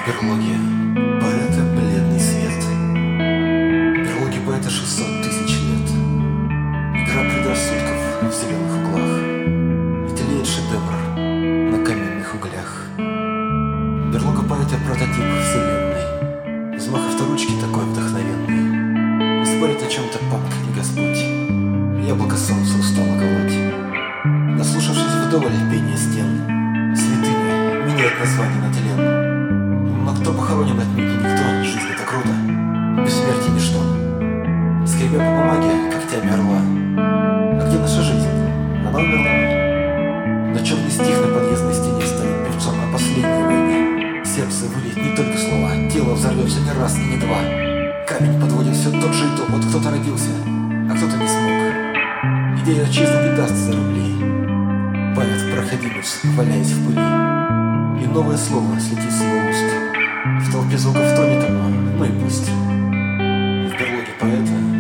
берлоге поэта бледный свет. В берлоге поэта 600 тысяч лет. Игра предрассудков в зеленых углах, и тлеет шедевр на каменных углях. Берлога поэта — прототип вселенной. Взмах авторучки такой вдохновенный. И спорит о чем-то панк и Господь. Яблоко солнца устало колоть. Наслушавшись вдоволь пения стен, святыня меняет название на тлен. Но кто похоронен отнюдь не никто, жизнь — это круто, бессмертие — ничто. Скребя по бумаге когтями орла. А где наша жизнь? Она умерла. Но черный стих на подъездной стене стоит певцом о последней войне. Сердце выльет не только слова, тело взорвется не раз и не два. Камень подводит все тот же итог. Вот кто-то родился, а кто-то не смог. Идея отчизны не даст за рубли. Поэт-проходимец, валяясь в пыли, и новое слово слетит с его уст. В толпе звуков тонет оно, ну и пусть. В берлоге поэта